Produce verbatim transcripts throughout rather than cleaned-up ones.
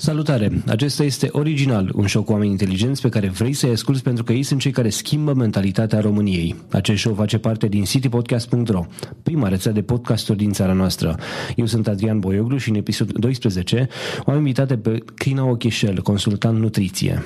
Salutare! Acesta este Original, un show cu oameni inteligenți pe care vrei să-i asculți pentru că ei sunt cei care schimbă mentalitatea României. Acest show face parte din city podcast punct ro, prima rețea de podcasturi din țara noastră. Eu sunt Adrian Boioglu și în episodul doisprezece o am invitat pe Crina Ochișel, consultant nutriție.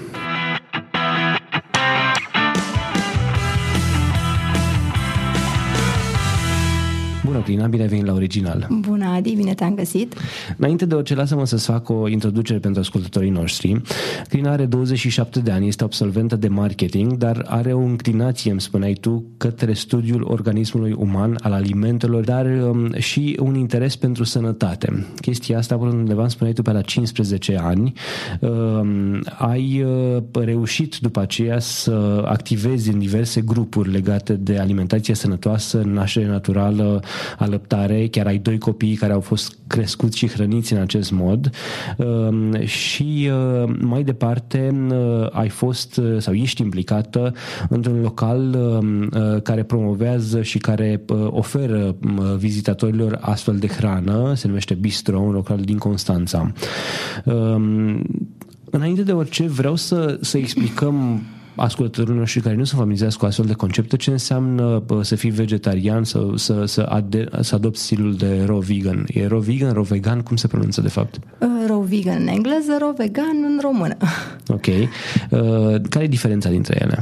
Bună, Crina, bine ai venit la Original. Bună, Adi, bine te-am găsit. Înainte de orice, lasă-mă să-ți fac o introducere pentru ascultătorii noștri. Crina are douăzeci și șapte de ani, este absolventă de marketing, dar are o înclinație, îmi spuneai tu, către studiul organismului uman, al alimentelor, dar um, și un interes pentru sănătate. Chestia asta, până undeva, îmi spuneai tu, pe la cincisprezece ani. Um, ai uh, reușit după aceea să activezi în diverse grupuri legate de alimentație sănătoasă, naștere naturală, alăptare, chiar ai doi copii care au fost crescuți și hrăniți în acest mod și mai departe ai fost sau ești implicată într-un local care promovează și care oferă vizitatorilor astfel de hrană, se numește Bistro, un local din Constanța. Înainte de orice, vreau să, să explicăm ascultătorii noștri care nu sunt familiarizați cu astfel de concepte, ce înseamnă să fii vegetarian, să, să, să, ade, să adopți stilul de raw vegan. E raw vegan, raw vegan, cum se pronunță de fapt? Uh, raw vegan în engleză, raw vegan în română. Ok. Uh, care e diferența dintre ele?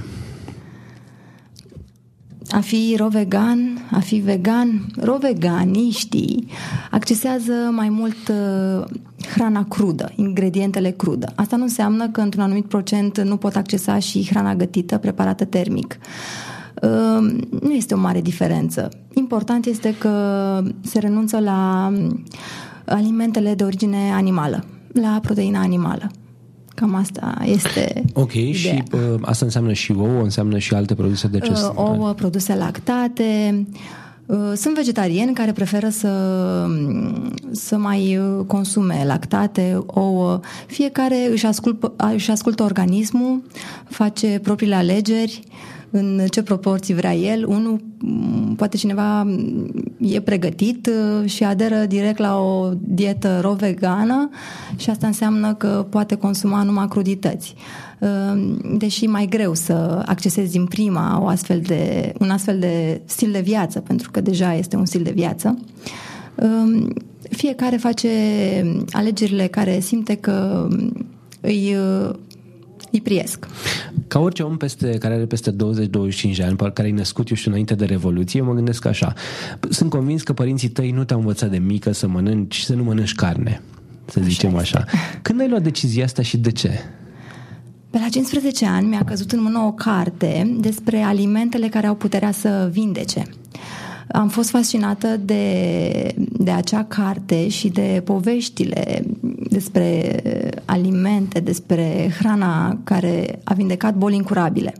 A fi raw vegan, a fi vegan, raw veganiștii accesează mai mult uh, hrana crudă, ingredientele crude. Asta nu înseamnă că într-un anumit procent nu pot accesa și hrana gătită, preparată termic. Uh, nu este o mare diferență. Important este că se renunță la alimentele de origine animală, la proteina animală. Cam asta este Ok, ideea. Și uh, asta înseamnă și ouă, înseamnă și alte produse de acest... Uh, ouă, produse lactate. Uh, sunt vegetariani care preferă să, să mai consume lactate, ouă. Fiecare își ascultă, își ascultă organismul, face propriile alegeri, în ce proporții vrea el. Unul, poate cineva e pregătit și aderă direct la o dietă raw vegană și asta înseamnă că poate consuma numai crudități. Deși mai greu să accesezi din prima o astfel de, un astfel de stil de viață, pentru că deja este un stil de viață. Fiecare face alegerile care simte că îi îi priesc. Ca orice om peste, care are peste douăzeci douăzeci și cinci de ani, care ai născut, eu știu, înainte de Revoluție, eu mă gândesc așa. Sunt convins că părinții tăi nu te-au învățat de mică să mănânci, să nu mănânci carne, să zicem așa. așa. Când ai luat decizia asta și de ce? Pe la cincisprezece ani mi-a căzut în mână o carte despre alimentele care au puterea să vindece. Am fost fascinată de, de acea carte și de poveștile despre alimente, despre hrana care a vindecat boli incurabile.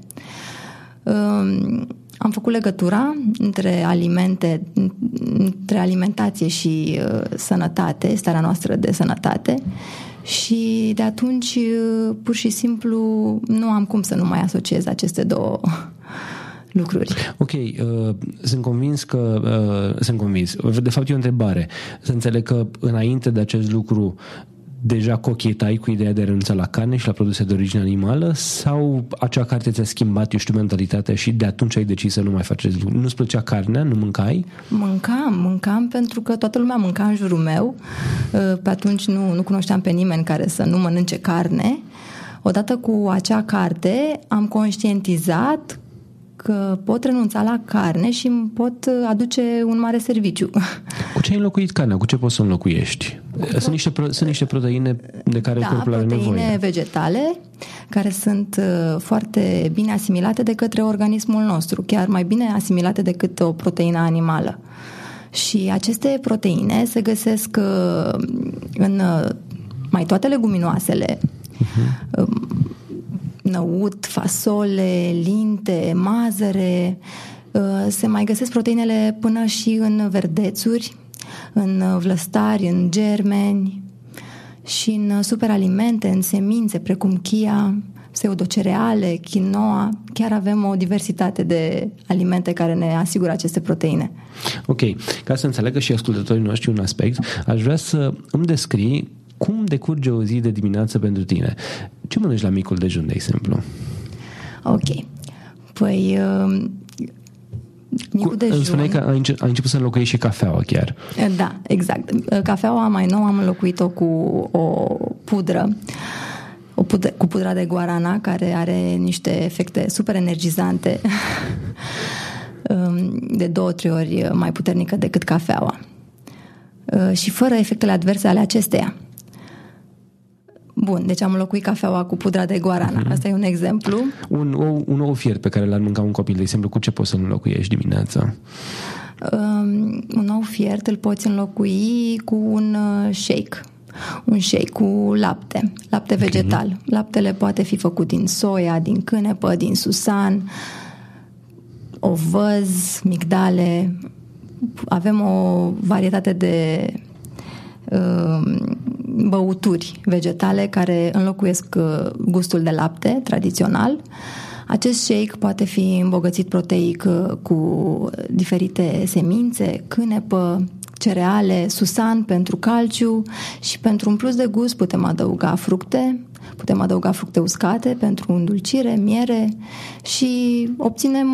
Am făcut legătura între alimente, între alimentație și sănătate, starea noastră de sănătate, și de atunci pur și simplu nu am cum să nu mai asociez aceste două lucruri. Ok, uh, sunt convins că uh, sunt convins. De fapt e o întrebare. Să înțeleg că înainte de acest lucru deja cochetai cu ideea de a renunța la carne și la produse de origine animală sau acea carte ți-a schimbat, eu știu, mentalitatea și de atunci ai decis să nu mai faci acest lucru? Nu-ți plăcea carnea? Nu mâncai? Mâncam, mâncam pentru că toată lumea mânca în jurul meu. Pe atunci nu, nu cunoșteam pe nimeni care să nu mănânce carne. Odată cu acea carte am conștientizat că pot renunța la carne și îmi pot aduce un mare serviciu. Cu ce ai înlocuit carnea? Cu ce poți să înlocuiești? Sunt niște, pro- sunt niște proteine de care da, corpul are nevoie. Da, proteine vegetale care sunt foarte bine asimilate de către organismul nostru, chiar mai bine asimilate decât o proteină animală. Și aceste proteine se găsesc în mai toate leguminoasele, uh-huh. năut, fasole, linte, mazăre. Se mai găsesc proteinele până și în verdețuri, în vlăstari, în germeni și în superalimente, în semințe, precum chia, pseudocereale, quinoa. Chiar avem o diversitate de alimente care ne asigură aceste proteine. Ok. Ca să înțelegă și ascultătorii noștri un aspect, aș vrea să îmi descrii cum decurge o zi de dimineață pentru tine? Ce mănânci la micul dejun, de exemplu? Ok. Păi... Uh... Micul dejun. Îmi spuneai că ai început să înlocuiești și cafeaua chiar. Da, exact. Cafeaua mai nou am înlocuit-o cu o pudră, o pudră cu pudra de guarana, care are niște efecte super energizante, de două, trei ori mai puternică decât cafeaua. Și fără efectele adverse ale acesteia. Bun, deci am înlocuit cafeaua cu pudra de guarana. Mm-hmm. Asta e un exemplu. Un ou, un ou fiert pe care l-ar mânca un copil, de exemplu, cu ce poți să-l înlocuiești dimineața? Um, un ou fiert îl poți înlocui cu un shake. Un shake cu lapte. Lapte okay. vegetal. Laptele poate fi făcut din soia, din cânepă, din susan, ovăz, migdale. Avem o varietate de... Um, băuturi vegetale care înlocuiesc gustul de lapte tradițional. Acest shake poate fi îmbogățit proteic cu diferite semințe, cânepă, cereale, susan pentru calciu și pentru un plus de gust putem adăuga fructe, putem adăuga fructe uscate pentru îndulcire, miere și obținem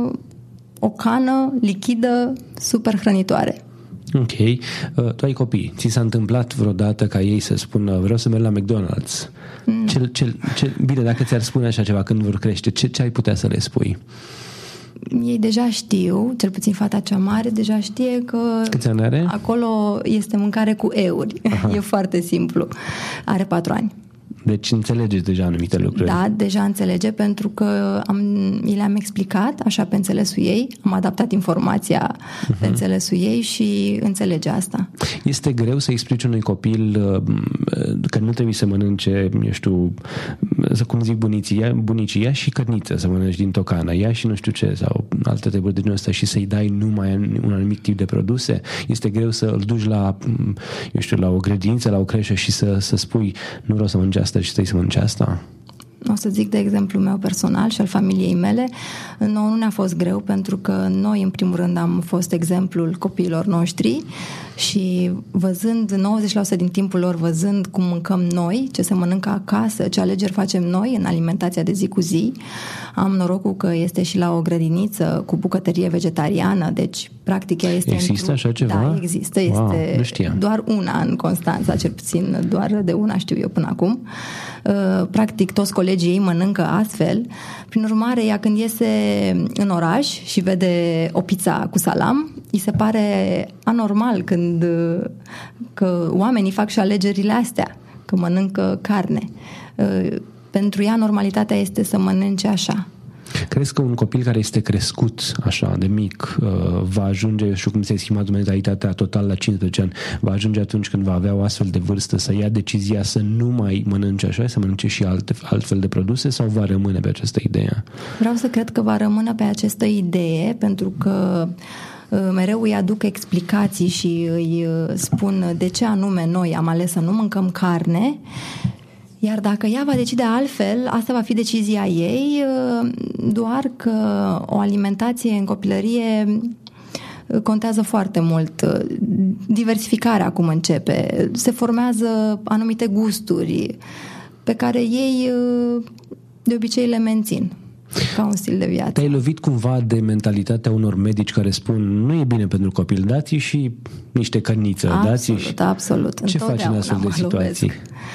o cană lichidă super hrănitoare. Ok. Uh, tu ai copii. Ți s-a întâmplat vreodată ca ei să spună vreau să merg la McDonald's? Mm. Cel, cel, cel, bine, dacă ți-ar spune așa ceva când vor crește, ce, ce ai putea să le spui? Ei deja știu, cel puțin fata cea mare deja știe că câți ani are? Acolo este mâncare cu euri. Aha. E foarte simplu. Are patru ani. Deci înțelegeți deja anumite lucruri. Da, deja înțelege pentru că am, i le-am explicat așa pe înțelesul ei, am adaptat informația uh-huh. pe înțelesul ei și înțelege asta. Este greu să explici unui copil că nu trebuie să mănânce, eu știu, să cum zic bunicii, bunicii, ia și cărniță să mănânci din tocană, ia și nu știu ce, sau alte treburi de genul ăsta și să-i dai numai un anumit tip de produse. Este greu să îl duci la, eu știu, la o grădiniță, la o creșă și să, să spui nu vreau să mănânci asta și să-i să mănânci asta? O să zic de exemplu meu personal și al familiei mele. Nouă nu ne-a fost greu pentru că noi în primul rând am fost exemplul copiilor noștri și văzând nouăzeci la sută din timpul lor, văzând cum mâncăm noi, ce se mănâncă acasă, ce alegeri facem noi în alimentația de zi cu zi. Am norocul că este și la o grădiniță cu bucătărie vegetariană, deci practic ea este... Există așa ceva? Da, există. Este wow, nu știam. Doar una în Constanța, cel puțin doar de una știu eu până acum. Practic toți colegii ei mănâncă astfel. Prin urmare, ea când iese în oraș și vede o pizza cu salam, îi se pare anormal când că oamenii fac și alegerile astea, că mănâncă carne. Pentru ea normalitatea este să mănânce așa. Crezi că un copil care este crescut așa de mic va ajunge, eu știu cum se schimbat mentalitatea total la cincisprezece ani, va ajunge atunci când va avea o astfel de vârstă să ia decizia să nu mai mănânce așa, să mănânce și alte, altfel de produse sau va rămâne pe această idee? Vreau să cred că va rămâne pe această idee pentru că mereu îi aduc explicații și îi spun de ce anume noi am ales să nu mâncăm carne. Iar dacă ea va decide altfel, asta va fi decizia ei, doar că o alimentație în copilărie contează foarte mult. Diversificarea acum începe. Se formează anumite gusturi pe care ei de obicei le mențin ca un stil de viață. Te-ai lovit cumva de mentalitatea unor medici care spun nu e bine pentru copil, dați și niște cărniță. Absolut, dați și... absolut. Ce faci în astfel de situații?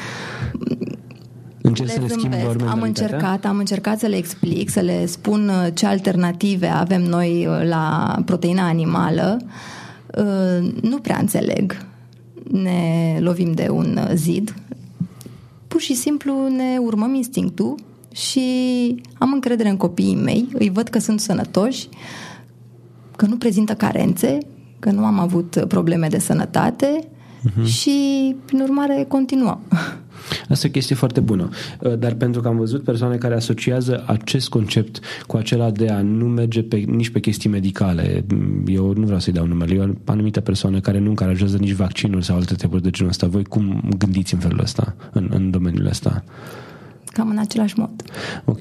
Încerc să le schimbi doar am încercat, am încercat să le explic, să le spun ce alternative avem noi la proteina animală. Nu prea înțeleg. Ne lovim de un zid. Pur și simplu ne urmăm instinctul și am încredere în copiii mei, îi văd că sunt sănătoși, că nu prezintă carențe, că nu am avut probleme de sănătate uh-huh. și, prin urmare, continuăm. Asta e o chestie foarte bună, dar pentru că am văzut persoane care asociază acest concept cu acela de a nu merge pe, nici pe chestii medicale. Eu nu vreau să-i dau numele, eu anumite persoane care nu încurajează nici vaccinuri sau alte treburi de genul ăsta. Voi cum gândiți în felul ăsta, în, în domeniul ăsta? cam în același mod. Ok.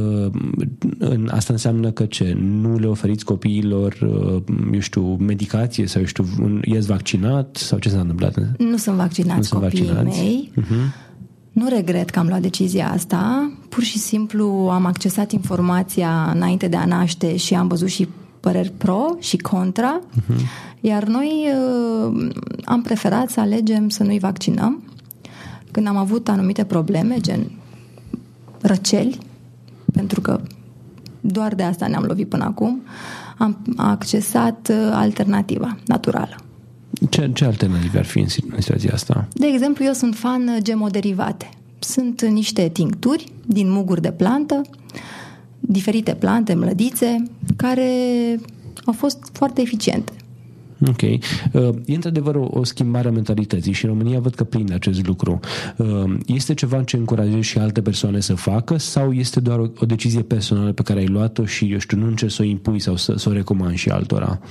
Asta înseamnă că ce? Nu le oferiți copiilor, eu știu, medicație sau, eu știu, i-ați vaccinat sau ce s-a întâmplat? Nu sunt vaccinați nu copiii sunt vaccinați. mei. Uh-huh. Nu regret că am luat decizia asta. Pur și simplu am accesat informația înainte de a naște și am văzut și păreri pro și contra. Uh-huh. Iar noi am preferat să alegem să nu-i vaccinăm. Când am avut anumite probleme, gen răceli, pentru că doar de asta ne-am lovit până acum, am accesat alternativa naturală. Ce, ce alternative ar fi în situația asta? De exemplu, eu sunt fan gemoderivate. Sunt niște tincturi din muguri de plantă, diferite plante, mlădițe, care au fost foarte eficiente. Ok. E într-adevăr o, o schimbare a mentalității și în România văd că prinde acest lucru. Este ceva ce încurajezi și alte persoane să facă sau este doar o, o decizie personală pe care ai luat-o și, eu știu, nu încerci să o impui sau să, să o recomanzi și altora?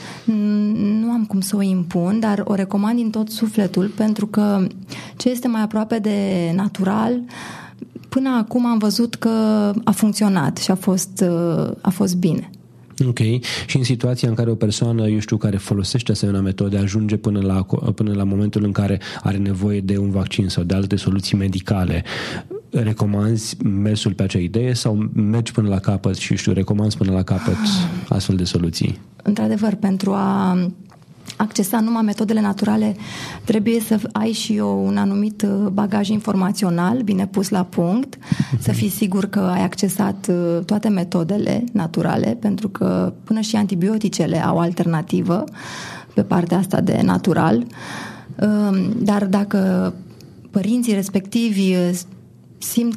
Nu am cum să o impun, dar o recomand din tot sufletul pentru că ce este mai aproape de natural, până acum am văzut că a funcționat și a fost, a fost bine. Ok. Și în situația în care o persoană, eu știu, care folosește asemenea metode, ajunge până la, până la momentul în care are nevoie de un vaccin sau de alte soluții medicale, recomanzi mersul pe acea idee sau mergi până la capăt și, știu, recomanzi până la capăt astfel de soluții? Într-adevăr, pentru a accesa numai metodele naturale trebuie să ai și eu un anumit bagaj informațional bine pus la punct, uh-huh. să fii sigur că ai accesat toate metodele naturale, pentru că până și antibioticele au alternativă pe partea asta de natural. Dar dacă părinții respectivi simt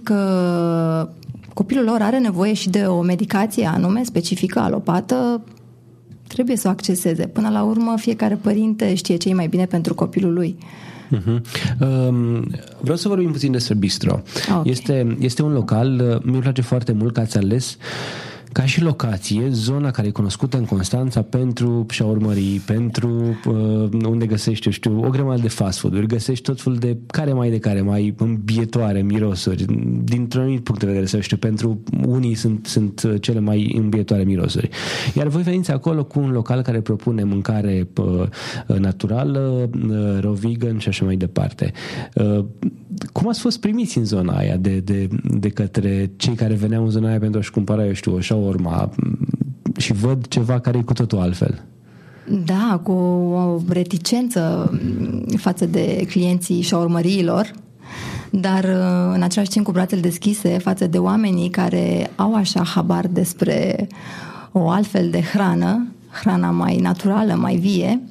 că copilul lor are nevoie și de o medicație anume, specifică, alopată, trebuie să o acceseze. Până la urmă, fiecare părinte știe ce e mai bine pentru copilul lui. Uh-huh. Um, vreau să vorbim puțin despre Bistro. Okay. Este, este un local, mi-e place foarte mult că ați ales ca și locație, zona care e cunoscută în Constanța pentru șaurmării, pentru uh, unde găsești, eu știu, o grămadă de fast food-uri, găsești tot felul de care mai de care mai îmbietoare mirosuri, dintr-un anumit punct de vedere, să știu, pentru unii sunt, sunt cele mai îmbietoare mirosuri. Iar voi veniți acolo cu un local care propune mâncare uh, naturală, uh, raw vegan și așa mai departe. Uh, cum ați fost primiți în zona aia de, de, de către cei care veneau în zona aia pentru a-și cumpăra, eu știu, o urma și văd ceva care e cu totul altfel? Da, cu o reticență față de clienții șaurmăriilor, dar în același timp cu brațele deschise față de oamenii care au așa habar despre o altfel de hrană, hrana mai naturală, mai vie.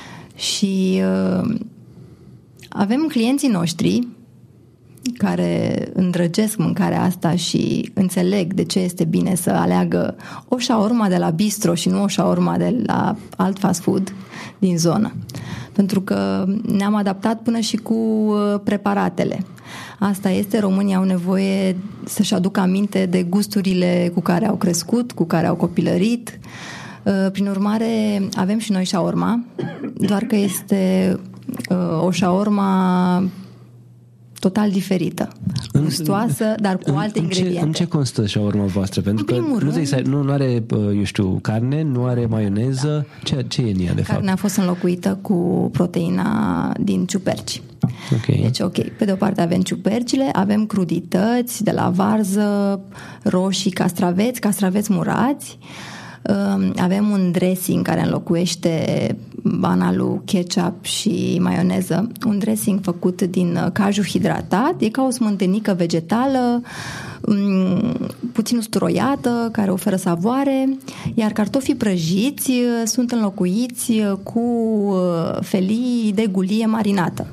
Și uh, avem clienții noștri care îndrăgesc mâncarea asta și înțeleg de ce este bine să aleagă o shawarma de la Bistro și nu o shawarma de la alt fast food din zonă. Pentru că ne-am adaptat până și cu preparatele. Asta este, românii au nevoie să-și aducă aminte de gusturile cu care au crescut, cu care au copilărit. Prin urmare, avem și noi shawarma, doar că este o shawarma total diferită, gustoasă, dar cu în, alte în ingrediente. Ce, în ce constă shawarma voastră? Pentru că nu, rând, nu, nu are, eu știu, carne, nu are maioneză. Ce, ce e în ea, de fapt? Carnea a fost înlocuită cu proteina din ciuperci. Okay. Deci, ok, pe de o parte avem ciupercile, avem crudități de la varză, roșii, castraveți, castraveți murați, avem un dressing care înlocuiește banalul ketchup și maioneză, un dressing făcut din caju hidratat, e ca o smântânică vegetală puțin usturoiată, care oferă savoare, iar cartofii prăjiți sunt înlocuiți cu felii de gulie marinată.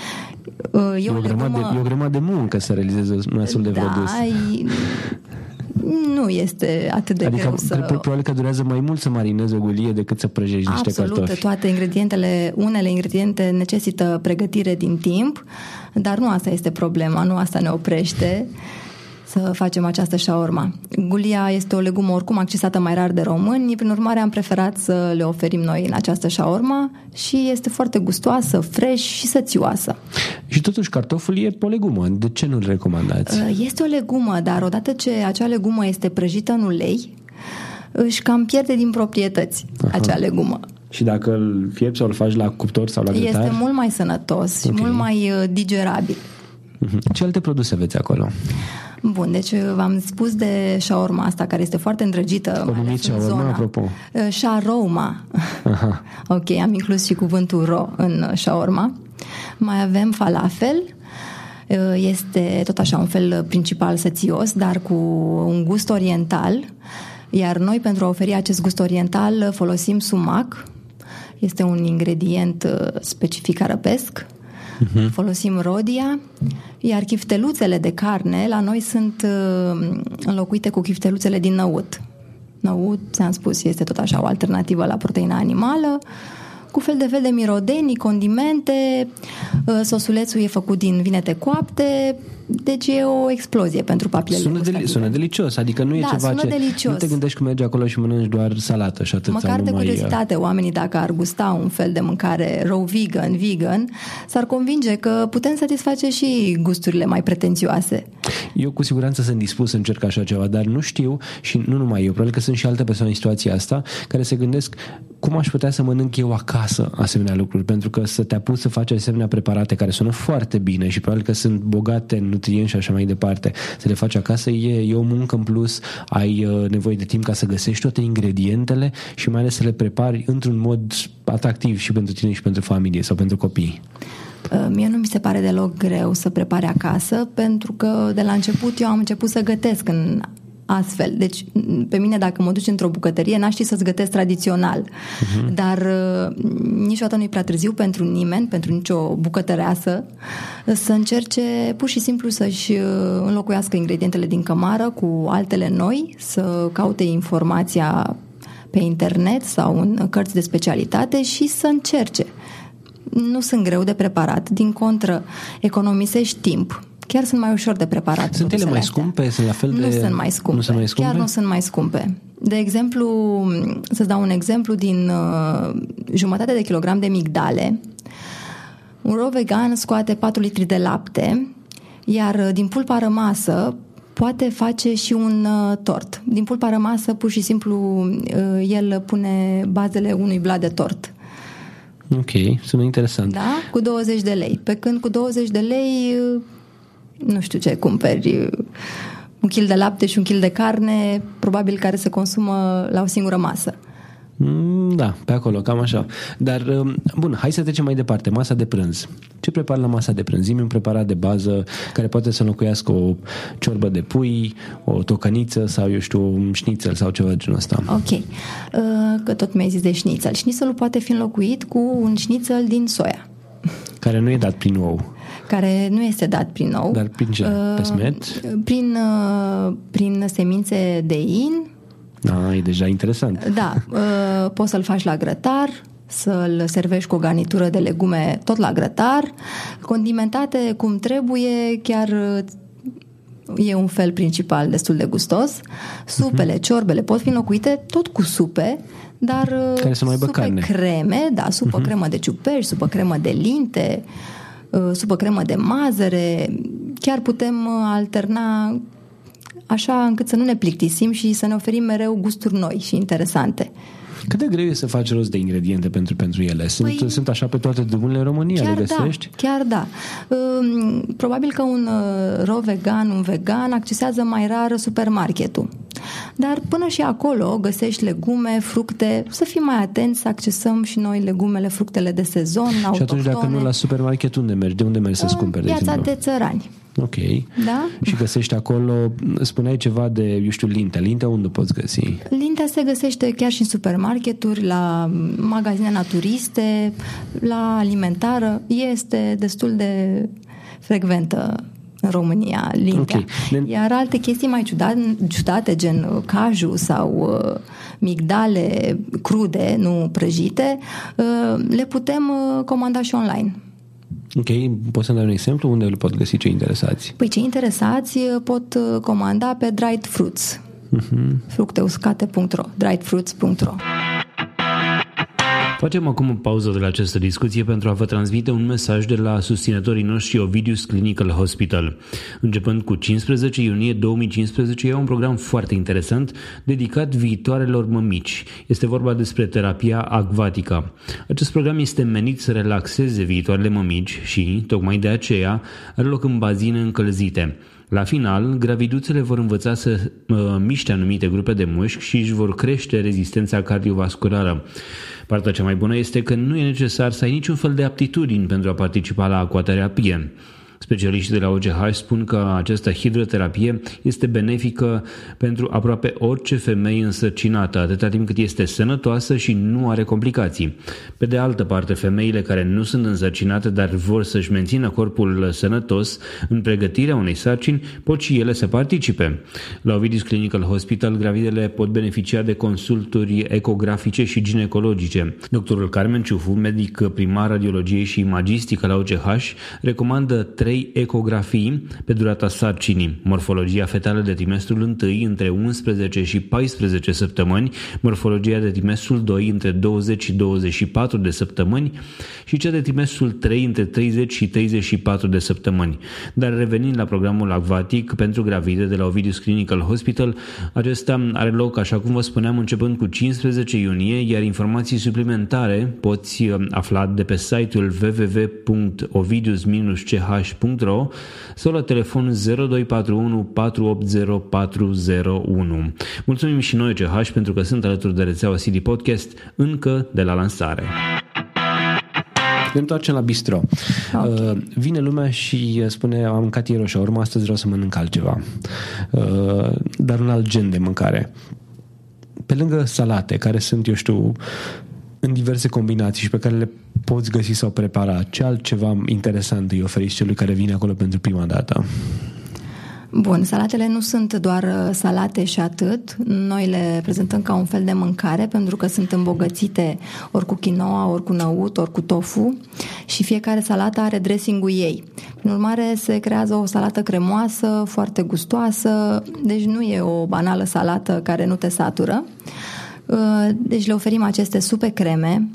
E, e, o, grămadă legumă... de, e o grămadă de muncă să realizeze un astfel de produs. Da, nu este atât de adică, greu să... probabil că durează mai mult să marinezi o gulie decât să prăjești niște Absolut, cartofi. Absolut, toate ingredientele, unele ingrediente necesită pregătire din timp, dar nu asta este problema, nu asta ne oprește. să facem această shawarma. Gulia este o legumă oricum accesată mai rar de români, prin urmare am preferat să le oferim noi în această shawarma și este foarte gustoasă, fresh și sățioasă. Și totuși cartoful e o legumă. De ce nu-l recomandați? Este o legumă, dar odată ce acea legumă este prăjită în ulei, își cam pierde din proprietăți. Aha. Acea legumă. Și dacă îl fierbi sau îl faci la cuptor sau la grătar? Este mult mai sănătos okay. și mult mai digerabil. Ce alte produse aveți acolo? Bun, deci v-am spus de shawarma asta, care este foarte îndrăgită. O numiți shawarma, apropo? Shawarma. Ok, am inclus și cuvântul ro în shawarma. Mai avem falafel. Este tot așa un fel principal sățios, dar cu un gust oriental. Iar noi, pentru a oferi acest gust oriental, folosim sumac. Este un ingredient specific arabesc. Uh-huh. Folosim rodia, iar chifteluțele de carne la noi sunt înlocuite cu chifteluțele din năut. Năut, ți-am spus, este tot așa o alternativă la proteina animală, cu fel de fel de mirodenii, condimente, sosulețul e făcut din vinete coapte, deci e o explozie pentru papilele sună, deli- sună delicios, adică nu e da, ceva ce... delicios. Nu te gândești că mergi acolo și mănânci doar salată și atât. Măcar de curiozitate, mai... oamenii dacă ar gusta un fel de mâncare raw vegan, vegan, s-ar convinge că putem satisface și gusturile mai pretențioase. Eu cu siguranță sunt dispus să încerc așa ceva, dar nu știu și nu numai eu, probabil că sunt și alte persoane în situația asta care se gândesc cum aș putea să mănânc eu acasă asemenea lucruri, pentru că să te apuci să faci asemenea preparate care sună foarte bine și probabil că sunt bogate în nutrienți și așa mai departe, să le faci acasă e, e o muncă în plus, ai uh, nevoie de timp ca să găsești toate ingredientele și mai ales să le prepari într-un mod atractiv și pentru tine și pentru familie sau pentru copii. Mie nu mi se pare deloc greu să prepare acasă, pentru că de la început eu am început să gătesc în astfel. Deci, pe mine, dacă mă duci într-o bucătărie, n-aș ști să-ți gătesc tradițional. Uh-huh. Dar niciodată nu-i prea târziu pentru nimeni, pentru nicio bucătăreasă, să încerce pur și simplu să-și înlocuiască ingredientele din cămară cu altele noi, să caute informația pe internet sau în cărți de specialitate și să încerce. Nu sunt greu de preparat, din contră, economisești timp. Chiar sunt mai ușor de preparat. Sunt ele mai astea. scumpe? Sunt la fel de... Nu sunt mai scumpe. Nu sunt mai scumpe? Chiar nu sunt mai scumpe. De exemplu, să-ți dau un exemplu din uh, jumătate de kilogram de migdale. Un raw vegan scoate patru litri de lapte, iar uh, din pulpa rămasă poate face și un uh, tort. Din pulpa rămasă, pur și simplu, uh, el pune bazele unui blad de tort. Ok, sună interesant. Da? Cu douăzeci de lei. Pe când cu douăzeci de lei... Uh, nu știu ce cumperi, un kil de lapte și un kil de carne, probabil care se consumă la o singură masă. Da, pe acolo, cam așa. Dar, bun, hai să trecem mai departe. Masa de prânz. Ce prepar la masa de prânz? Zi-mi un preparat de bază care poate să înlocuiască o ciorbă de pui, o tocăniță sau, eu știu, un șnițel sau ceva de genul ăsta. Ok. Că tot mi-ai zis de șnițel. Șnițelul poate fi înlocuit cu un șnițel din soia. Care nu e dat prin ou. Care nu este dat prin ou. Dar prin ce? Pe smet? Prin, prin semințe de in. Ah, e deja interesant. Da. Poți să-l faci la grătar, să-l servești cu o garnitură de legume tot la grătar, condimentate cum trebuie, chiar e un fel principal destul de gustos. Supele, uh-huh. ciorbele pot fi înlocuite tot cu supe, dar care să nu aibă supe carne. creme, da, supă uh-huh. cremă de ciuperci, supă cremă de linte, supă cremă de mazăre, chiar putem alterna așa încât să nu ne plictisim și să ne oferim mereu gusturi noi și interesante. Cât de greu e să faci rost de ingrediente pentru, pentru ele? Sunt, păi, sunt așa pe toate drumurile în România? Chiar le găsești? Da, chiar da. Probabil că un raw vegan, un vegan accesează mai rar supermarketul. Dar până și acolo găsești legume, fructe. Să fim mai atenți să accesăm și noi legumele, fructele de sezon, autohtone. Și atunci dacă nu la supermarket, unde mergi? De unde mergi să-ți cumperi? Piața de țărani. Ok. Da? Și găsești acolo, spuneai ceva de, eu știu, lintea. Lintea unde poți găsi? Lintea se găsește chiar și în supermarketuri, la magazine naturiste, la alimentară. Este destul de frecventă în România, lintea. Okay. Iar alte chestii mai ciudate, ciudate gen caju sau uh, migdale crude, nu prăjite, uh, le putem uh, comanda și online. Ok, poți să-mi dai un exemplu unde îl pot găsi cei interesați? Păi cei interesați pot comanda pe Dried Fruits, uh-huh. fructe uscate punct ro, dried fruits punct ro. Facem acum o pauză de la această discuție pentru a vă transmite un mesaj de la susținătorii noștri Ovidius Clinical Hospital. Începând cu cincisprezece iunie două mii cincisprezece, e un program foarte interesant dedicat viitoarelor mămici. Este vorba despre terapia acvatica. Acest program este menit să relaxeze viitoarele mămici și, tocmai de aceea, are loc în bazine încălzite. La final, graviduțele vor învăța să uh, miște anumite grupe de mușchi și își vor crește rezistența cardiovasculară. Partea cea mai bună este că nu e necesar să ai niciun fel de aptitudini pentru a participa la aquaterapie. Specialiștii de la O G H spun că această hidroterapie este benefică pentru aproape orice femeie însărcinată, atâta timp cât este sănătoasă și nu are complicații. Pe de altă parte, femeile care nu sunt însărcinate, dar vor să-și mențină corpul sănătos în pregătirea unei sarcini, pot și ele să participe. La Ovidius Clinical Hospital, gravidele pot beneficia de consulturi ecografice și ginecologice. Doctorul Carmen Ciufu, medic primar radiologiei și imagistică la O G H, recomandă trei ecografii pe durata sarcinii: morfologia fetală de trimestrul întâi între unsprezece și paisprezece săptămâni, morfologia de trimestrul doi între douăzeci și douăzeci și patru de săptămâni și cea de trimestrul trei între treizeci și treizeci și patru de săptămâni. Dar revenind la programul acvatic pentru gravide de la Ovidius Clinical Hospital, acesta are loc, așa cum vă spuneam, începând cu cincisprezece iunie, iar informații suplimentare poți afla de pe site-ul w w w punct ovidius c h punct r o sau la telefon zero doi patru unu patru opt zero patru zero unu. Mulțumim și noi O G H pentru că sunt alături de rețeaua C D Podcast încă de la lansare. Ne întoarcem la bistro. Okay. Uh, vine lumea și spune: am mâncat ieri o șaurma, astăzi vreau să mănânc altceva. Uh, dar un alt gen de mâncare. Pe lângă salate, care sunt, eu știu, în diverse combinații și pe care le poți găsi sau prepara, ce altceva interesant îi oferiți celui care vine acolo pentru prima dată? Bun, salatele nu sunt doar salate și atât. Noi le prezentăm ca un fel de mâncare pentru că sunt îmbogățite ori cu quinoa, ori cu năut, ori cu tofu și fiecare salată are dressing-ul ei. Prin urmare, se creează o salată cremoasă, foarte gustoasă, deci nu e o banală salată care nu te satură. Deci le oferim aceste supe creme,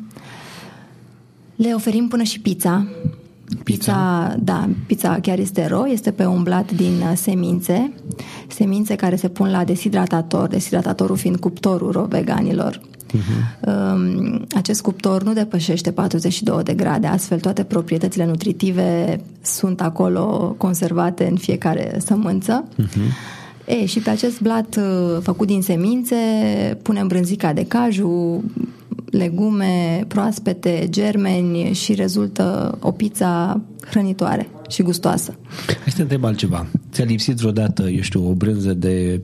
le oferim până și pizza. Pizza, pizza da, pizza chiar este ro, este pe un blat din semințe, semințe care se pun la deshidratator, deshidratatorul fiind cuptorul ro veganilor. Uh-huh. Acest cuptor nu depășește patruzeci și două de grade, astfel toate proprietățile nutritive sunt acolo conservate în fiecare sămânță. Uh-huh. E, și pe acest blat făcut din semințe punem brânzica de caju, legume proaspete, germeni și rezultă o pizza hrănitoare și gustoasă. Hai să te întreb altceva. Ți-a lipsit vreodată, eu știu, o brânză de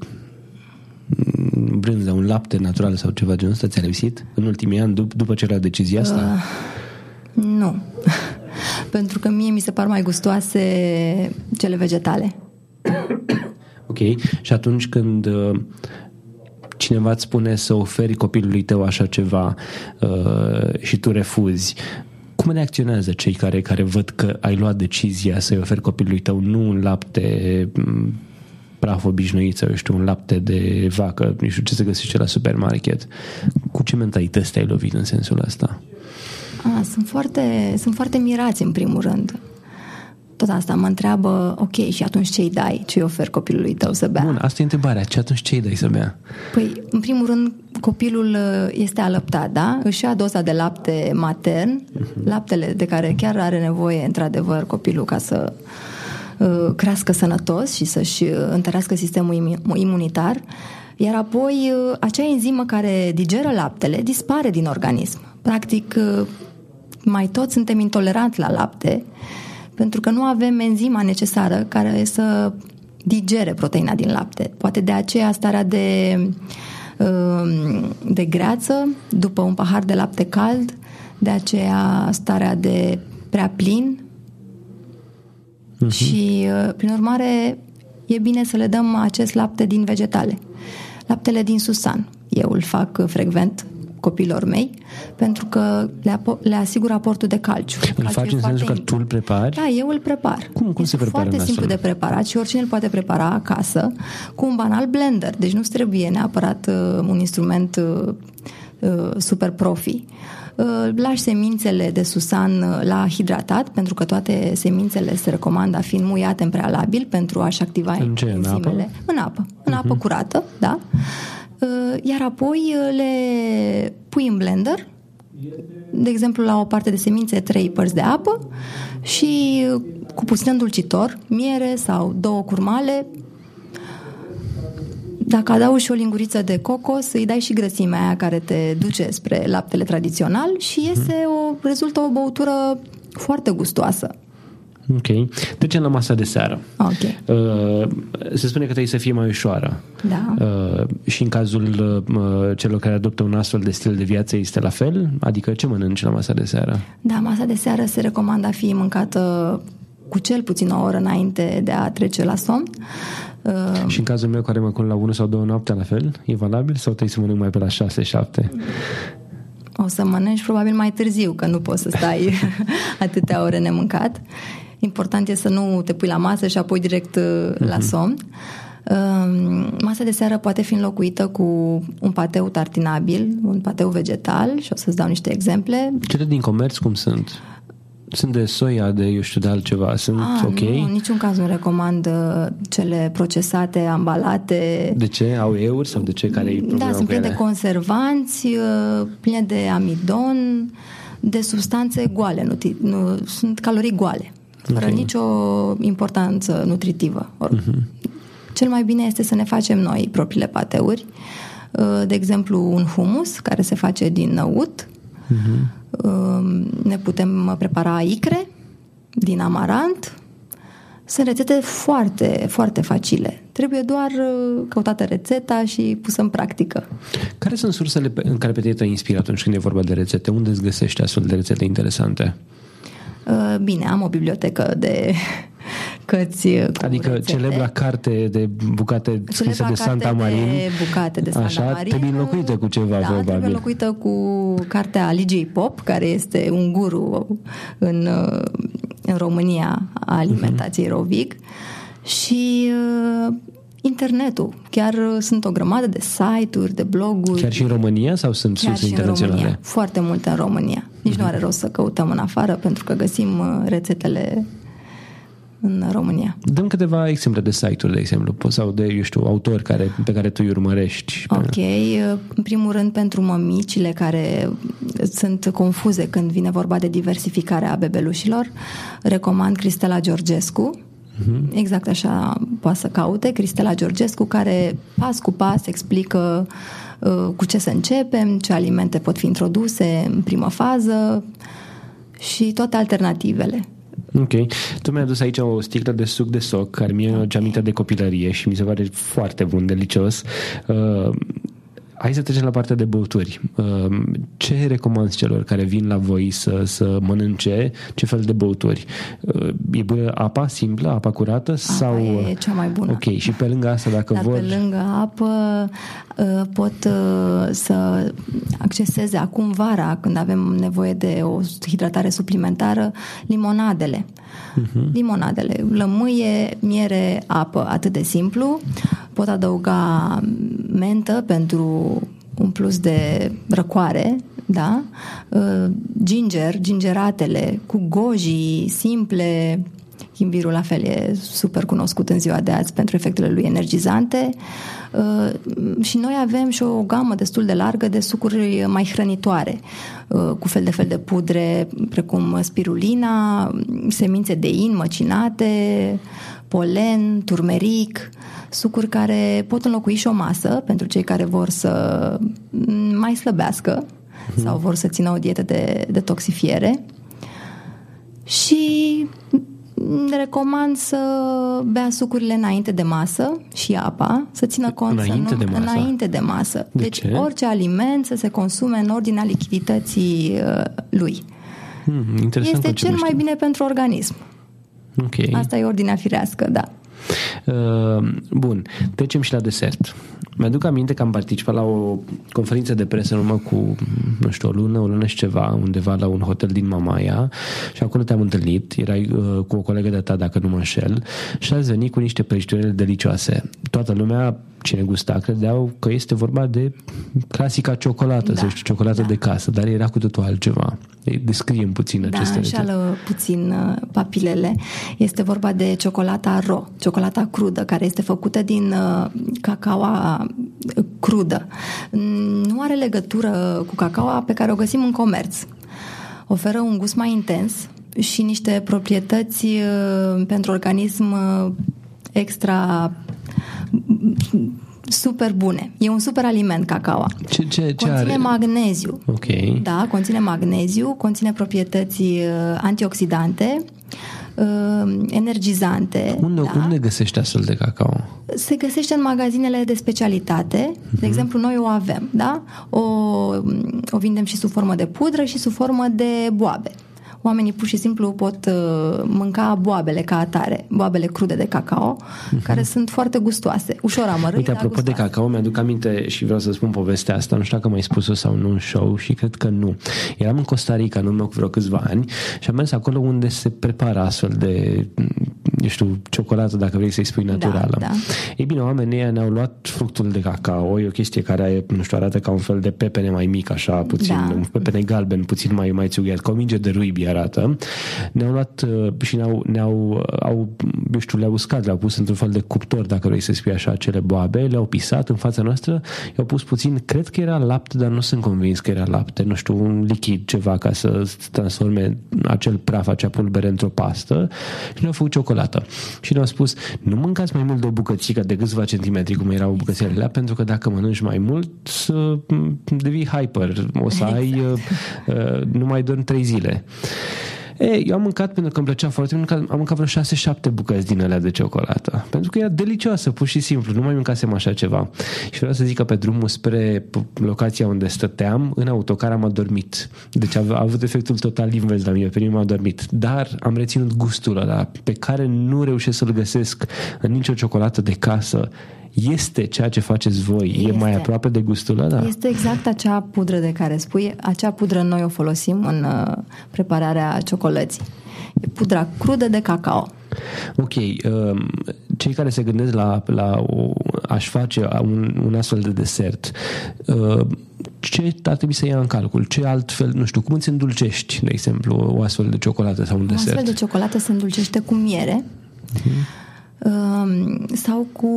brânză, un lapte natural sau ceva genul ăsta? Ți-a lipsit în ultimii ani dup- după ce era decizia asta? Uh, nu. Pentru că mie mi se par mai gustoase cele vegetale. Ok. Și atunci când uh, cineva îți spune să oferi copilului tău așa ceva uh, și tu refuzi, cum reacționează cei care, care văd că ai luat decizia să-i oferi copilului tău nu un lapte praf obișnuit sau, eu știu, un lapte de vacă, nu știu ce se găsește la supermarket? Cu ce mentalități te-ai lovit în sensul ăsta? A, sunt foarte, sunt foarte mirați în primul rând. Tot asta mă întreabă: ok, și atunci ce-i dai? Ce-i oferi copilului tău să bea? Bun, asta e întrebarea. Ce atunci ce-i dai să bea? Păi, în primul rând, copilul este alăptat, da? Își ia doza de lapte matern, uh-huh. laptele de care chiar are nevoie, într-adevăr, copilul ca să uh, crească sănătos și să-și întărească sistemul imunitar. Iar apoi, uh, acea enzimă care digeră laptele dispare din organism. Practic, uh, mai toți suntem intoleranți la lapte, pentru că nu avem enzima necesară care să digere proteina din lapte. Poate de aceea starea de, de greață după un pahar de lapte cald, de aceea starea de prea plin uh-huh. și, prin urmare, e bine să le dăm acest lapte din vegetale. Laptele din susan, eu îl fac frecvent copiilor mei, pentru că le, ap- le asigur aportul de calciu. Îl faci în sensul că tu îl prepari? Da, eu îl prepar. Cum, cum se prepară? Foarte simplu de preparat și oricine îl poate prepara acasă cu un banal blender. Deci nu trebuie neapărat uh, un instrument uh, uh, super profi. Uh, lași semințele de susan la hidratat, pentru că toate semințele se recomandă a fi muiate în prealabil pentru a-și activa în ce, enzimele. În apă? În apă. În apă uh-huh. curată, da. Iar apoi le pui în blender, de exemplu la o parte de semințe trei părți de apă și cu puțin îndulcitor, miere sau două curmale. Dacă adaugi și o linguriță de cocos, îi dai și grăsimea aia care te duce spre laptele tradițional și iese o, rezultă o băutură foarte gustoasă. Ok. Trecem la masa de seară. Okay. Uh, se spune că trebuie să fie mai ușoară. Da. Uh, și în cazul uh, celor care adoptă un astfel de stil de viață este la fel? Adică ce mănânci la masa de seară? Da, masa de seară se recomandă a fi mâncată cu cel puțin o oră înainte de a trece la somn. Uh, și în cazul meu care mă culc la unu sau două noaptea la fel? E valabil? Sau trebuie să mănânc mai pe la șase șapte? O să mănânci probabil mai târziu, că nu poți să stai atâtea ore nemâncat. Important e să nu te pui la masă și apoi direct uh-huh. la somn. Uh, masa de seară poate fi înlocuită cu un pateu tartinabil, un pateu vegetal și o să-ți dau niște exemple. Cele din comerț cum sunt? Sunt de soia, de eu știu de altceva, sunt ah, ok? Nu, în niciun caz nu recomand cele procesate, ambalate. De ce? Au euri sau de ce? Care e problema? Da, sunt pline de conservanți, pline de amidon, de substanțe goale, nu, nu, sunt calorii goale, fără okay. nicio importanță nutritivă. Uh-huh. Cel mai bine este să ne facem noi propriile pateuri, de exemplu un hummus care se face din năut. Uh-huh. Ne putem prepara icre din amarant. Sunt rețete foarte, foarte facile. Trebuie doar căutată rețeta și pusă în practică. Care sunt sursele în care pe tine te-ai inspirat atunci când e vorba de rețete? Unde îți găsești astfel de rețete interesante? Bine, am o bibliotecă de cărți. Adică rețete. Celebra carte de bucate scrise de Santa Marin. De bucate de Santa Așa, Marin. trebuie înlocuită cu ceva, da, probabil. trebuie înlocuită cu cartea Ligiei Pop, care este un guru în, în România a alimentației uh-huh. Rovic. Și uh, internetul. Chiar sunt o grămadă de site-uri, de bloguri. Chiar și în România sau sunt surse internaționale? România. Foarte multe în România. Nici uh-huh. nu are rost să căutăm în afară, pentru că găsim rețetele în România. Dăm câteva exemple de site-uri, de exemplu, sau de, eu știu, autori care, pe care tu îi urmărești. Ok. În primul rând, pentru mămicile care sunt confuze când vine vorba de diversificarea bebelușilor, recomand Cristela Georgescu. Uh-huh. Exact așa poate să caute. Cristela Georgescu, care pas cu pas explică uh, cu ce să începem, ce alimente pot fi introduse în primă fază și toate alternativele. Ok. Tu mi-ai adus aici o sticlă de suc de soc care mie okay. mi-a aminte de copilărie și mi se pare foarte bun, delicios. Uh, hai să trecem la partea de băuturi. Uh, ce recomanzi celor care vin la voi să, să mănânce? Ce fel de băuturi? Uh, e bună apa simplă, apa curată? Apa sau... e cea mai bună. Ok. Și pe lângă asta, dacă Dar vor... pe lângă apă uh, pot uh, să acceseze acum vara, când avem nevoie de o hidratare suplimentară, limonadele. Uh-huh. Limonadele. Lămâie, miere, apă. Atât de simplu. Pot adăuga mentă pentru un plus de răcoare, da? Uh, ginger, gingeratele cu goji simple. Chimbirul la fel e super cunoscut în ziua de azi pentru efectele lui energizante. Uh, și noi avem și o gamă destul de largă de sucuri mai hrănitoare, uh, cu fel de fel de pudre precum spirulina, semințe de in măcinate, polen, turmeric, sucuri care pot înlocui și o masă pentru cei care vor să mai slăbească uh-huh. sau vor să țină o dietă de detoxifiere. Și recomand să bea sucurile înainte de masă și apa, să țină cont înainte, să nu, de, masă. înainte de masă. De deci ce? orice aliment să se consume în ordinea lichidității uh, lui. Hmm, interesant. Este cel mai bine pentru organism. Okay. Asta e ordinea firească, da. Uh, bun, trecem și la desert. Mi-aduc aminte că am participat la o conferință de presă în urmă cu, nu știu, o lună, o lună și ceva, undeva la un hotel din Mamaia și acolo te-am întâlnit, erai uh, cu o colegă de ta, dacă nu mă înșel, și ați venit cu niște prăjiturele delicioase. Toată lumea, cine gusta, credeau că este vorba de clasica ciocolată, da, să știu, ciocolată da. de casă, dar era cu totul altceva. Descrie-mi puțin da, aceste rețete. Da, înșală puțin papilele. Este vorba de ciocolata ro, ciocolata crudă, care este făcută din cacaoa crudă. Nu are legătură cu cacaoa pe care o găsim în comerț. Oferă un gust mai intens și niște proprietăți pentru organism extra super bune. E un super aliment cacao. Ce, ce, ce conține are? magneziu. Ok. Da, conține magneziu, conține proprietăți antioxidante, energizante. Unde, da? unde găsești astfel de cacao? Se găsește în magazinele de specialitate. Uh-huh. De exemplu, noi o avem, da? O, o vindem și sub formă de pudră și sub formă de boabe. Oamenii pur și simplu pot uh, mânca boabele ca atare, boabele crude de cacao, uh-huh. care sunt foarte gustoase, ușor amărâte. Uite, apropo gustoase. de cacao, mi-aduc aminte și vreau să spun povestea asta, nu știu dacă mai spus-o sau nu în show și cred că nu. Eram în Costa Rica în urmă cu vreo câțiva ani și am mers acolo unde se prepară astfel de, eu știu, ciocolată, dacă vrei să-i spui naturală. Da, da. Ei bine, oamenii ăia ne-au luat fructul de cacao, e o chestie care, nu știu, arată ca un fel de pepene mai mic, așa, puțin, da. un pepene galben, puțin mai, mai țughiat, ca o minge de ruibi arată. Ne-au luat și ne-au, ne-au au, eu știu, le-au uscat, le-au pus într-un fel de cuptor, dacă vrei să spui așa, acele boabe, le-au pisat în fața noastră, i-au pus puțin, cred că era lapte, dar nu sunt convins că era lapte, nu știu, un lichid, ceva, ca să transforme acel praf, acea pulbere într-o pastă și ne-au făcut ciocolată. Și ne-au spus, nu mâncați mai mult de o bucățică de câțiva centimetri, cum erau bucățele alea, pentru că dacă mănânci mai mult, să devii hyper, o să ai, exact. uh, nu mai dormi trei zile. Ei, eu am mâncat pentru că îmi plăcea foarte mult, am mâncat vreo șase șapte bucăți din alea de ciocolată. Pentru că era delicioasă, pur și simplu. Nu mai mâncasem așa ceva. Și vreau să zic că pe drumul spre locația unde stăteam, în autocar am adormit. Deci a, a avut efectul total invers la mine. Pe mine m-am adormit. Dar am reținut gustul ăla pe care nu reușesc să-l găsesc în nicio ciocolată de casă. Este ceea ce faceți voi. Este. E mai aproape de gustul ăla? Este exact acea pudră de care spui. Acea pudră noi o folosim în uh, prepararea ciocolății. E pudra crudă de cacao. Ok. Um, cei care se gândesc la, la o, aș face un, un astfel de desert, uh, ce ar trebui să ia în calcul? Ce altfel, nu știu, cum îți îndulcești, de exemplu, o astfel de ciocolată sau un o desert? O astfel de ciocolată se îndulcește cu miere uh-huh. uh, sau cu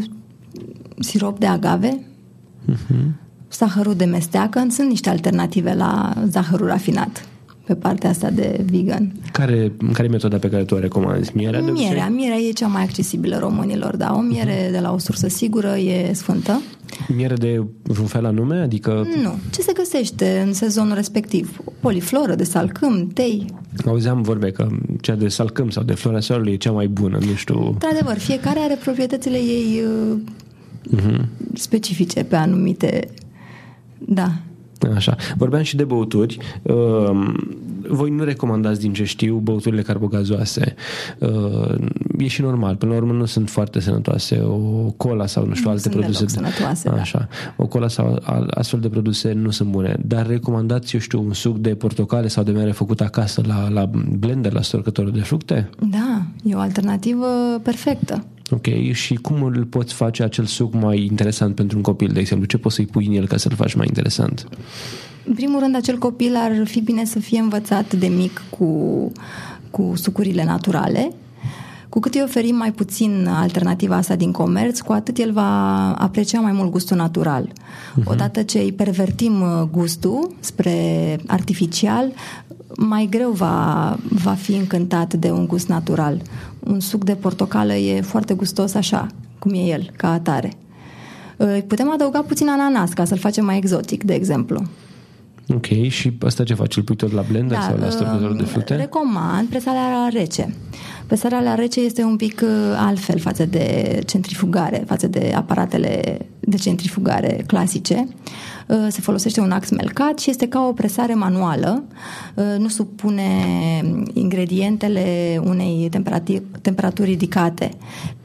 sirop de agave, uh-huh. zahărul de mesteacă. Sunt niște alternative la zahărul rafinat pe partea asta de vegan. Care, care e metoda pe care tu o recomanzi? Mierea? De mierea, mierea e cea mai accesibilă românilor, da. O miere uh-huh. de la o sursă sigură e sfântă. Miere de vreun fel anume? Adică... Nu. Ce se găsește în sezonul respectiv? Polifloră, de salcâm, tei. Auzeam vorbe că cea de salcâm sau de floarea soarelui e cea mai bună, nu știu... Într-adevăr, fiecare are proprietățile ei uh, uh-huh. specifice pe anumite... Da. Așa. Vorbeam și de băuturi. Uh, voi nu recomandați, din ce știu, băuturile carbogazoase. Uh, e și normal. Până la urmă nu sunt foarte sănătoase. O cola sau, nu știu, nu alte produse. Sănătoase, Așa. Da. O cola sau astfel de produse nu sunt bune. Dar recomandați, eu știu, un suc de portocale sau de mere făcut acasă la, la blender, la storcătorul de fructe? Da. E o alternativă perfectă. Ok. Și cum îl poți face acel suc mai interesant pentru un copil, de exemplu? Ce poți să-i pui în el ca să-l faci mai interesant? În primul rând, acel copil ar fi bine să fie învățat de mic cu, cu sucurile naturale. Cu cât îi oferim mai puțin alternativa asta din comerț, cu atât el va aprecia mai mult gustul natural. Uh-huh. Odată ce îi pervertim gustul spre artificial, mai greu va, va fi încântat de un gust natural. Un suc de portocală e foarte gustos așa, cum e el, ca atare. Putem adăuga puțin ananas ca să-l facem mai exotic, de exemplu. Ok, și asta ce faci? Îl pui tot la blender, da, sau la storcătorul de fructe? Recomand presarea la rece. Presarea la rece este un pic altfel față de centrifugare, față de aparatele de centrifugare clasice. Se folosește un ax melcat și este ca o presare manuală. Nu supune ingredientele unei temperaturi, temperaturi ridicate.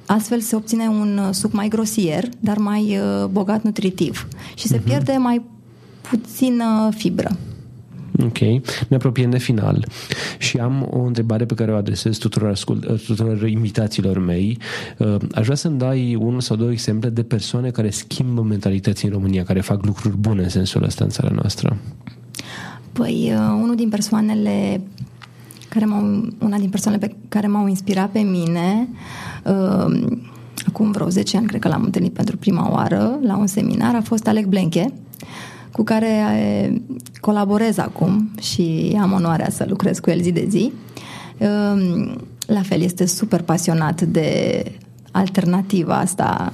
astfel se obține un suc mai grosier, dar mai bogat nutritiv și se uh-huh. pierde mai puțină fibră. Ok, ne apropiem de final și am o întrebare pe care o adresez tuturor, ascult, tuturor invitațiilor mei. Aș vrea să-mi dai unul sau două exemple de persoane care schimbă mentalități în România, care fac lucruri bune în sensul ăsta în țara noastră. Păi, unul din persoanele care m-au, una din persoanele pe care m-au inspirat pe mine, uh, acum vreo zece ani, cred că l-am întâlnit pentru prima oară la un seminar, a fost Alec Blenche, cu care colaborez acum și am onoarea să lucrez cu el zi de zi. La fel, este super pasionat de alternativa asta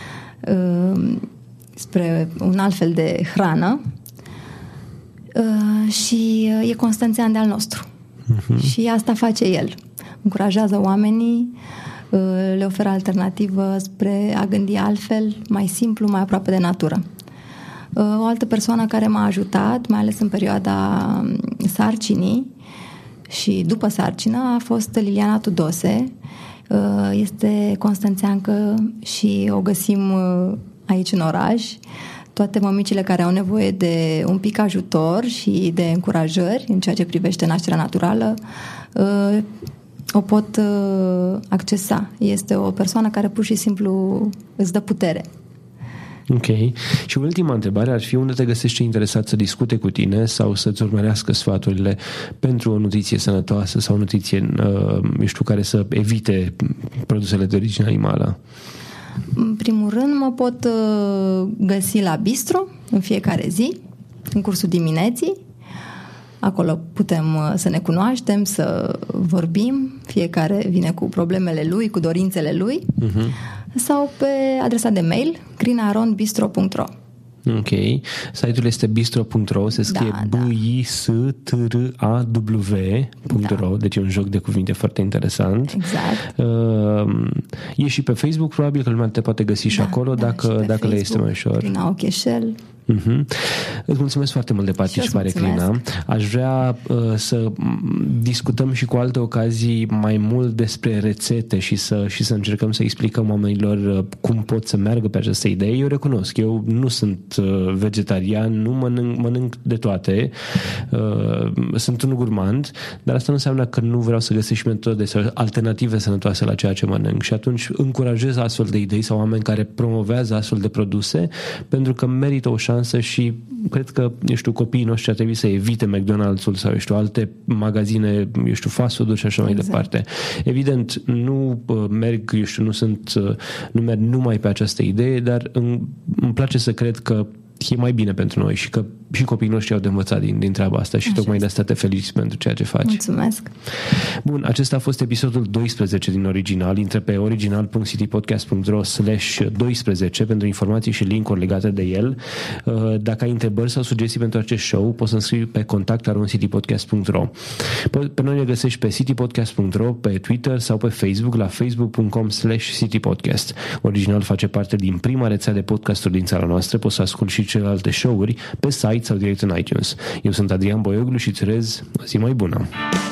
spre un alt fel de hrană și e constanțean de-al nostru. Uh-huh. Și asta face el. Încurajează oamenii, le oferă alternativă spre a gândi altfel, mai simplu, mai aproape de natură. O altă persoană care m-a ajutat, mai ales în perioada sarcinii și după sarcină, a fost Liliana Tudose. Este constanțeancă și o găsim aici în oraș. Toate mămicile care au nevoie de un pic ajutor și de încurajări în ceea ce privește nașterea naturală o pot accesa. Este o persoană care pur și simplu îți dă putere. Ok. Și ultima întrebare ar fi: unde te găsești interesat să discute cu tine sau să-ți urmărească sfaturile pentru o nutriție sănătoasă sau o nutriție, eu știu, care să evite produsele de origine animală? În primul rând mă pot găsi la Bistro în fiecare zi, în cursul dimineții. Acolo putem să ne cunoaștem, să vorbim, fiecare vine cu problemele lui, cu dorințele lui, uh-huh. sau pe adresa de mail grina aron bistro punct ro. Ok. Site-ul este bistro punct ro, se scrie da, B I S T R A W punct ro, da. Deci e un joc de cuvinte foarte interesant. Exact. Uh, e și pe Facebook, probabil că lumea te poate găsi și da, acolo, da, dacă, și dacă le este mai ușor. Grina Ocheșel. Uh-huh. Îți mulțumesc foarte mult de participare, Crina. Aș vrea uh, să discutăm și cu alte ocazii mai mult despre rețete și să, și să încercăm să explicăm oamenilor uh, cum pot să meargă pe această idee. Eu recunosc, eu nu sunt uh, vegetarian, nu mănânc, mănânc de toate, uh, sunt un gurmand, dar asta nu înseamnă că nu vreau să găsesc metode sau alternative sănătoase la ceea ce mănânc și atunci încurajez astfel de idei sau oameni care promovează astfel de produse, pentru că merită o șansă și cred că, eu știu, copiii noștri ar trebui să evite McDonald's-ul sau, eu știu, alte magazine, eu știu, fast food-uri și așa exact. mai departe. Evident, nu uh, merg, eu știu, nu sunt, uh, nu merg numai pe această idee, dar îmi, îmi place să cred că e mai bine pentru noi și că și copiii noștri au de învățat din, din treaba asta și așa tocmai de asta te felicit pentru ceea ce faci. Mulțumesc! Bun, acesta a fost episodul doisprezece din Original. Intră pe original punct citypodcast punct ro slash doisprezece pentru informații și link-uri legate de el. Dacă ai întrebări sau sugestii pentru acest show, poți să-mi scrii pe contact arond citypodcast punct ro. Pe noi ne găsești pe citypodcast punct ro, pe Twitter sau pe Facebook la facebook punct com slash citypodcast. Original face parte din prima rețea de podcasturi din țara noastră. Poți să asculti și celelalte show-uri pe site sau direct în iTunes. Eu sunt Adrian Boioglu și îți urez o zi mai bună.